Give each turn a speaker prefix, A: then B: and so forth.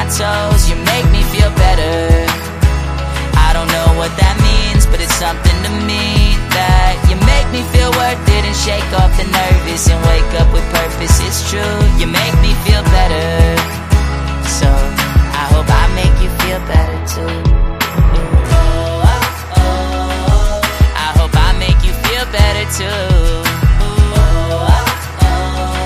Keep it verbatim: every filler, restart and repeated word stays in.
A: toes. You make me feel better. I don't know what that means, but it's something to me, that you make me feel worth it and shake off the nervous and wake up with purpose.